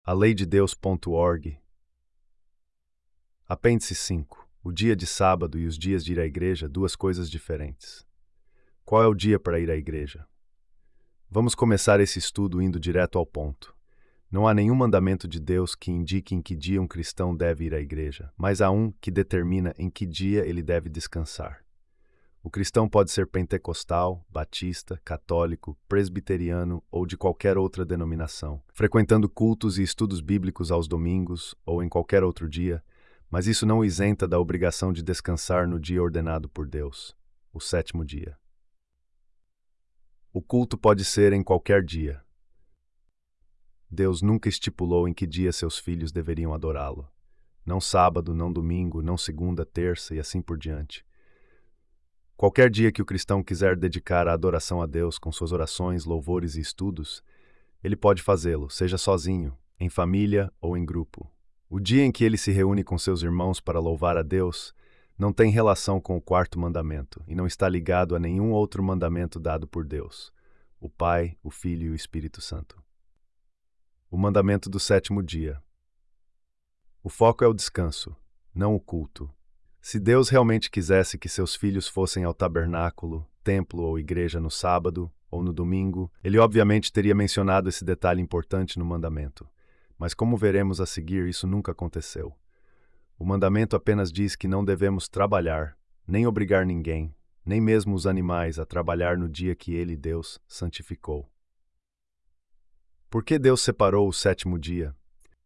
aleidedeus.org. Apêndice 5. O dia de sábado e os dias de ir à igreja, duas coisas diferentes. Qual é o dia para ir à igreja? Vamos começar esse estudo indo direto ao ponto. Não há nenhum mandamento de Deus que indique em que dia um cristão deve ir à igreja, mas há um que determina em que dia ele deve descansar. O cristão pode ser pentecostal, batista, católico, presbiteriano ou de qualquer outra denominação, frequentando cultos e estudos bíblicos aos domingos ou em qualquer outro dia, mas isso não o isenta da obrigação de descansar no dia ordenado por Deus, o sétimo dia. O culto pode ser em qualquer dia. Deus nunca estipulou em que dia seus filhos deveriam adorá-lo. Não sábado, não domingo, não segunda, terça e assim por diante. Qualquer dia que o cristão quiser dedicar a adoração a Deus com suas orações, louvores e estudos, ele pode fazê-lo, seja sozinho, em família ou em grupo. O dia em que ele se reúne com seus irmãos para louvar a Deus não tem relação com o quarto mandamento e não está ligado a nenhum outro mandamento dado por Deus, o Pai, o Filho e o Espírito Santo. O mandamento do sétimo dia. O foco é o descanso, não o culto. Se Deus realmente quisesse que seus filhos fossem ao tabernáculo, templo ou igreja no sábado ou no domingo, ele obviamente teria mencionado esse detalhe importante no mandamento. Mas como veremos a seguir, isso nunca aconteceu. O mandamento apenas diz que não devemos trabalhar, nem obrigar ninguém, nem mesmo os animais a trabalhar no dia que ele, Deus, santificou. Por que Deus separou o sétimo dia?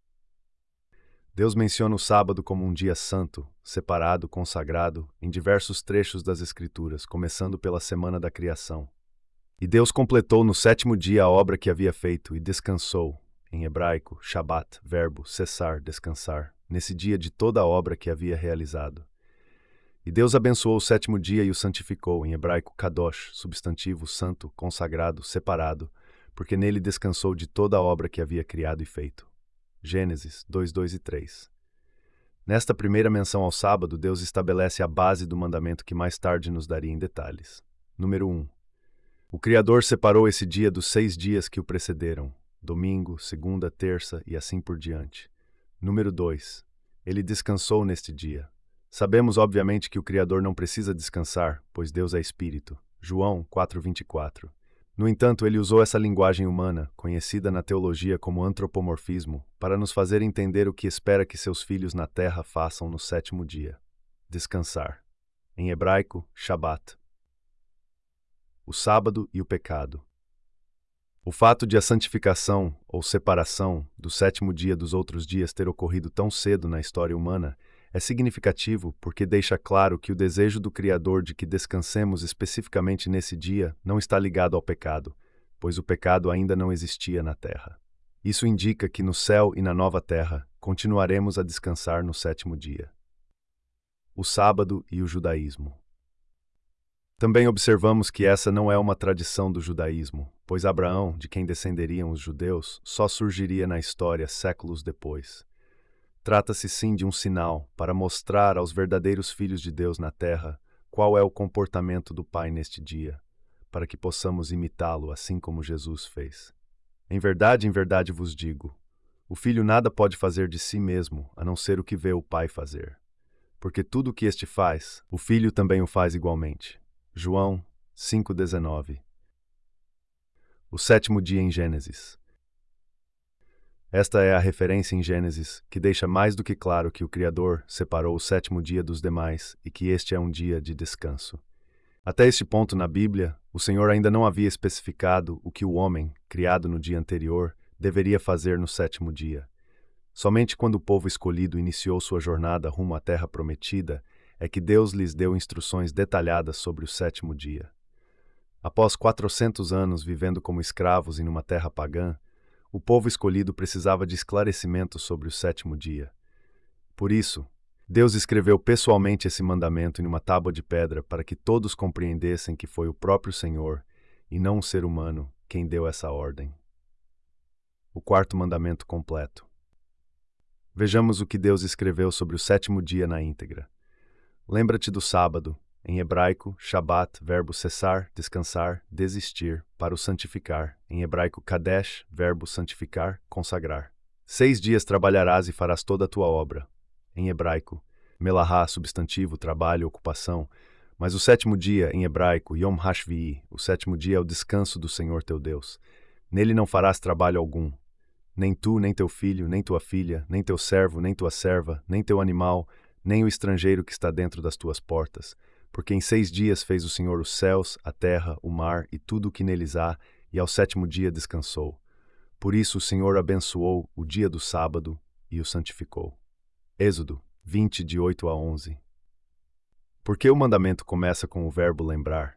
Deus menciona o sábado como um dia santo, separado, consagrado, em diversos trechos das Escrituras, começando pela semana da criação. E Deus completou no sétimo dia a obra que havia feito e descansou, em hebraico, Shabat, verbo cessar, descansar, nesse dia de toda a obra que havia realizado. E Deus abençoou o sétimo dia e o santificou, em hebraico, Kadosh, substantivo santo, consagrado, separado, porque nele descansou de toda a obra que havia criado e feito. Gênesis 2, 2 e 3. Nesta primeira menção ao sábado, Deus estabelece a base do mandamento que mais tarde nos daria em detalhes. Número 1. O Criador separou esse dia dos 6 dias que o precederam, domingo, segunda, terça e assim por diante. Número 2. Ele descansou neste dia. Sabemos, obviamente, que o Criador não precisa descansar, pois Deus é Espírito. João 4:24. No entanto, ele usou essa linguagem humana, conhecida na teologia como antropomorfismo, para nos fazer entender o que espera que seus filhos na terra façam no sétimo dia. Descansar. Em hebraico, Shabat. O sábado e o pecado. O fato de a santificação, ou separação, do sétimo dia dos outros dias ter ocorrido tão cedo na história humana é significativo porque deixa claro que o desejo do Criador de que descansemos especificamente nesse dia não está ligado ao pecado, pois o pecado ainda não existia na terra. Isso indica que no céu e na nova terra continuaremos a descansar no sétimo dia. O sábado e o judaísmo. Também observamos que essa não é uma tradição do judaísmo, pois Abraão, de quem descenderiam os judeus, só surgiria na história séculos depois. Trata-se sim de um sinal para mostrar aos verdadeiros filhos de Deus na terra qual é o comportamento do Pai neste dia, para que possamos imitá-lo assim como Jesus fez. Em verdade vos digo, o filho nada pode fazer de si mesmo, a não ser o que vê o Pai fazer. Porque tudo o que este faz, o filho também o faz igualmente. João 5,19. O sétimo dia em Gênesis. Esta é a referência em Gênesis que deixa mais do que claro que o Criador separou o sétimo dia dos demais e que este é um dia de descanso. Até este ponto na Bíblia, o Senhor ainda não havia especificado o que o homem, criado no dia anterior, deveria fazer no sétimo dia. Somente quando o povo escolhido iniciou sua jornada rumo à terra prometida é que Deus lhes deu instruções detalhadas sobre o sétimo dia. Após 400 anos vivendo como escravos em uma terra pagã, o povo escolhido precisava de esclarecimento sobre o sétimo dia. Por isso, Deus escreveu pessoalmente esse mandamento em uma tábua de pedra para que todos compreendessem que foi o próprio Senhor, e não um ser humano, quem deu essa ordem. O quarto mandamento completo. Vejamos o que Deus escreveu sobre o sétimo dia na íntegra. Lembra-te do sábado, em hebraico, Shabat, verbo cessar, descansar, desistir, para o santificar. Em hebraico, Kadesh, verbo santificar, consagrar. 6 dias trabalharás e farás toda a tua obra. Em hebraico, melahá, substantivo, trabalho, ocupação. Mas o sétimo dia, em hebraico, Yom HaShvi'i, o sétimo dia é o descanso do Senhor teu Deus. Nele não farás trabalho algum. Nem tu, nem teu filho, nem tua filha, nem teu servo, nem tua serva, nem teu animal, nem o estrangeiro que está dentro das tuas portas. Porque em 6 dias fez o Senhor os céus, a terra, o mar e tudo o que neles há, e ao sétimo dia descansou. Por isso o Senhor abençoou o dia do sábado e o santificou. Êxodo 20, de 8 a 11. Por que o mandamento começa com o verbo lembrar?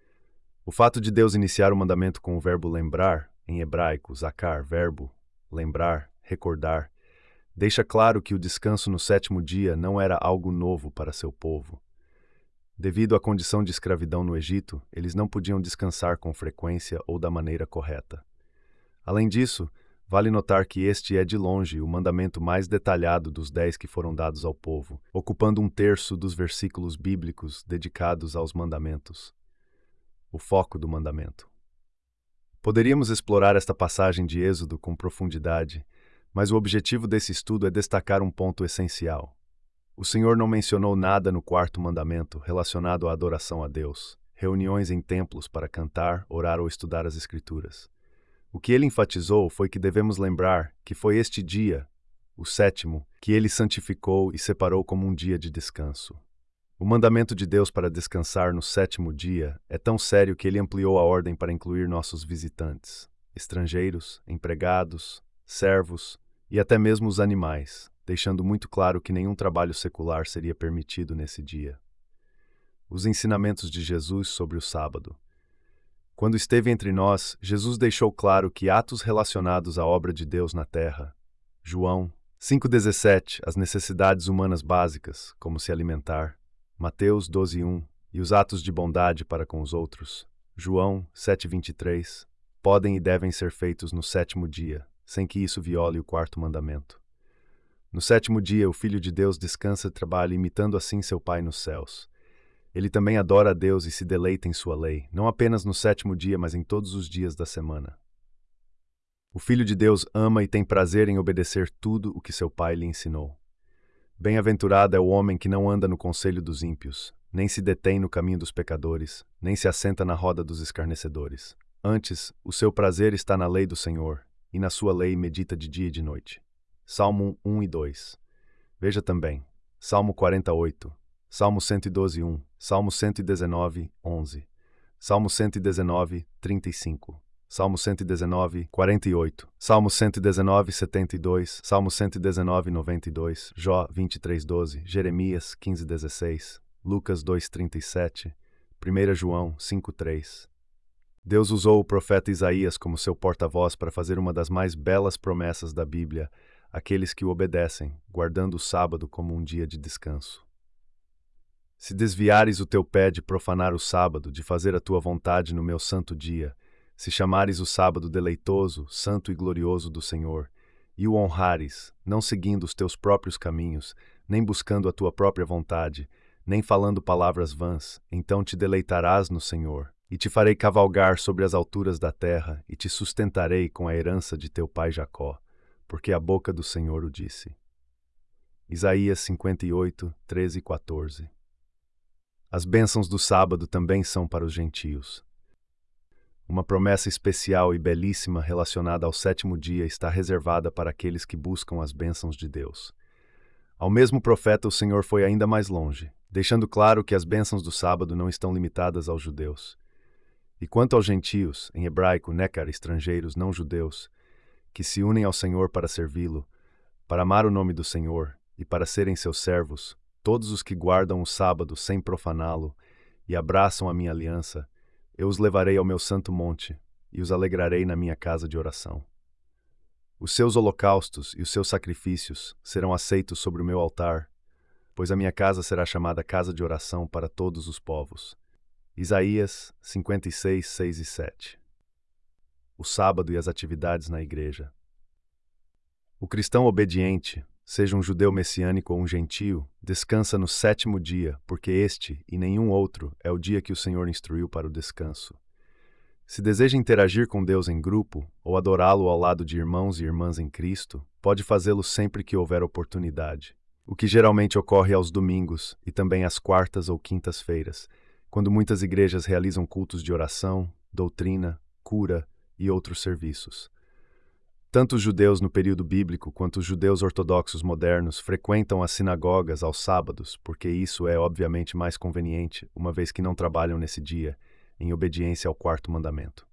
O fato de Deus iniciar o mandamento com o verbo lembrar, em hebraico, zakar, verbo, lembrar, recordar, deixa claro que o descanso no sétimo dia não era algo novo para seu povo. Devido à condição de escravidão no Egito, eles não podiam descansar com frequência ou da maneira correta. Além disso, vale notar que este é de longe o mandamento mais detalhado dos 10 que foram dados ao povo, ocupando 1/3 dos versículos bíblicos dedicados aos mandamentos. O foco do mandamento. Poderíamos explorar esta passagem de Êxodo com profundidade, mas o objetivo desse estudo é destacar um ponto essencial. O Senhor não mencionou nada no quarto mandamento relacionado à adoração a Deus, reuniões em templos para cantar, orar ou estudar as Escrituras. O que ele enfatizou foi que devemos lembrar que foi este dia, o sétimo, que ele santificou e separou como um dia de descanso. O mandamento de Deus para descansar no sétimo dia é tão sério que ele ampliou a ordem para incluir nossos visitantes, estrangeiros, empregados, servos e até mesmo os animais, deixando muito claro que nenhum trabalho secular seria permitido nesse dia. Os ensinamentos de Jesus sobre o sábado. Quando esteve entre nós, Jesus deixou claro que atos relacionados à obra de Deus na terra, João 5,17, as necessidades humanas básicas, como se alimentar, Mateus 12,1, e os atos de bondade para com os outros, João 7,23, podem e devem ser feitos no sétimo dia, sem que isso viole o quarto mandamento. No sétimo dia, o Filho de Deus descansa e trabalha, imitando assim seu Pai nos céus. Ele também adora a Deus e se deleita em sua lei, não apenas no sétimo dia, mas em todos os dias da semana. O Filho de Deus ama e tem prazer em obedecer tudo o que seu Pai lhe ensinou. Bem-aventurado é o homem que não anda no conselho dos ímpios, nem se detém no caminho dos pecadores, nem se assenta na roda dos escarnecedores. Antes, o seu prazer está na lei do Senhor, e na sua lei medita de dia e de noite. Salmo 1 e 2. Veja também, Salmo 48, Salmo 112:1, Salmo 119:11, Salmo 119, 35, Salmo 119, 48, Salmo 119, 72, Salmo 119, 92, Jó 23:12, Jeremias 15:16, Lucas 2:37, 1 João 5:3. Deus usou o profeta Isaías como seu porta-voz para fazer uma das mais belas promessas da Bíblia àqueles que o obedecem, guardando o sábado como um dia de descanso. Se desviares o teu pé de profanar o sábado, de fazer a tua vontade no meu santo dia, se chamares o sábado deleitoso, santo e glorioso do Senhor, e o honrares, não seguindo os teus próprios caminhos, nem buscando a tua própria vontade, nem falando palavras vãs, então te deleitarás no Senhor, e te farei cavalgar sobre as alturas da terra, e te sustentarei com a herança de teu pai Jacó, porque a boca do Senhor o disse. Isaías 58, 13 e 14. As bênçãos do sábado também são para os gentios. Uma promessa especial e belíssima relacionada ao sétimo dia está reservada para aqueles que buscam as bênçãos de Deus. Ao mesmo profeta, o Senhor foi ainda mais longe, deixando claro que as bênçãos do sábado não estão limitadas aos judeus. E quanto aos gentios, em hebraico, nekar, estrangeiros não judeus, que se unem ao Senhor para servi-lo, para amar o nome do Senhor e para serem seus servos, todos os que guardam o sábado sem profaná-lo e abraçam a minha aliança, eu os levarei ao meu santo monte e os alegrarei na minha casa de oração. Os seus holocaustos e os seus sacrifícios serão aceitos sobre o meu altar, pois a minha casa será chamada casa de oração para todos os povos. Isaías 56, 6 e 7. O sábado e as atividades na igreja. O cristão obediente, seja um judeu messiânico ou um gentio, descansa no sétimo dia, porque este, e nenhum outro, é o dia que o Senhor instruiu para o descanso. Se deseja interagir com Deus em grupo ou adorá-lo ao lado de irmãos e irmãs em Cristo, pode fazê-lo sempre que houver oportunidade, o que geralmente ocorre aos domingos e também às quartas ou quintas-feiras, quando muitas igrejas realizam cultos de oração, doutrina, cura e outros serviços. Tanto os judeus no período bíblico quanto os judeus ortodoxos modernos frequentam as sinagogas aos sábados, porque isso é obviamente mais conveniente, uma vez que não trabalham nesse dia, em obediência ao quarto mandamento.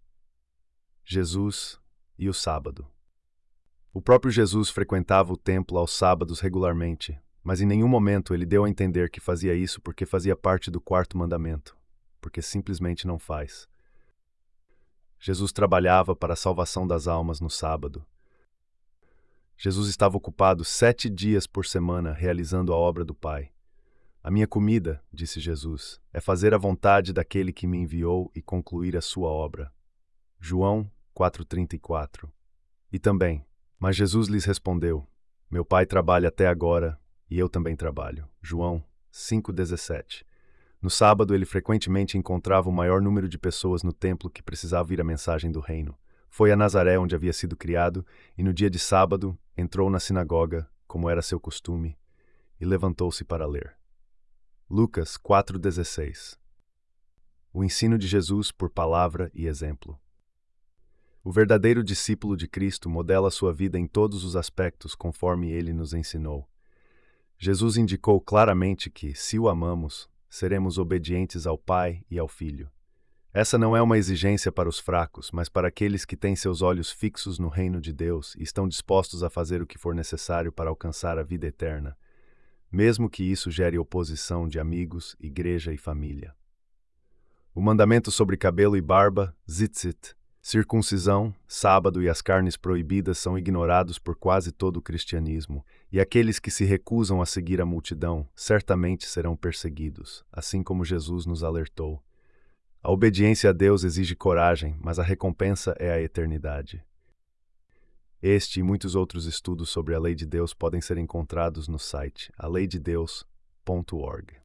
Jesus e o sábado. O próprio Jesus frequentava o templo aos sábados regularmente, mas em nenhum momento ele deu a entender que fazia isso porque fazia parte do quarto mandamento, porque simplesmente não faz. Jesus trabalhava para a salvação das almas no sábado. Jesus estava ocupado 7 dias por semana realizando a obra do Pai. A minha comida, disse Jesus, é fazer a vontade daquele que me enviou e concluir a sua obra. João 4,34. E também, mas Jesus lhes respondeu, meu Pai trabalha até agora e eu também trabalho. João 5,17. No sábado, ele frequentemente encontrava o maior número de pessoas no templo que precisavam ouvir a mensagem do reino. Foi a Nazaré, onde havia sido criado, e no dia de sábado entrou na sinagoga, como era seu costume, e levantou-se para ler. Lucas 4,16. O ensino de Jesus por palavra e exemplo. O verdadeiro discípulo de Cristo modela sua vida em todos os aspectos conforme ele nos ensinou. Jesus indicou claramente que, se o amamos, seremos obedientes ao Pai e ao Filho. Essa não é uma exigência para os fracos, mas para aqueles que têm seus olhos fixos no reino de Deus e estão dispostos a fazer o que for necessário para alcançar a vida eterna, mesmo que isso gere oposição de amigos, igreja e família. O mandamento sobre cabelo e barba, tzitzit, circuncisão, sábado e as carnes proibidas são ignorados por quase todo o cristianismo, e aqueles que se recusam a seguir a multidão certamente serão perseguidos, assim como Jesus nos alertou. A obediência a Deus exige coragem, mas a recompensa é a eternidade. Este e muitos outros estudos sobre a lei de Deus podem ser encontrados no site aleidedeus.org.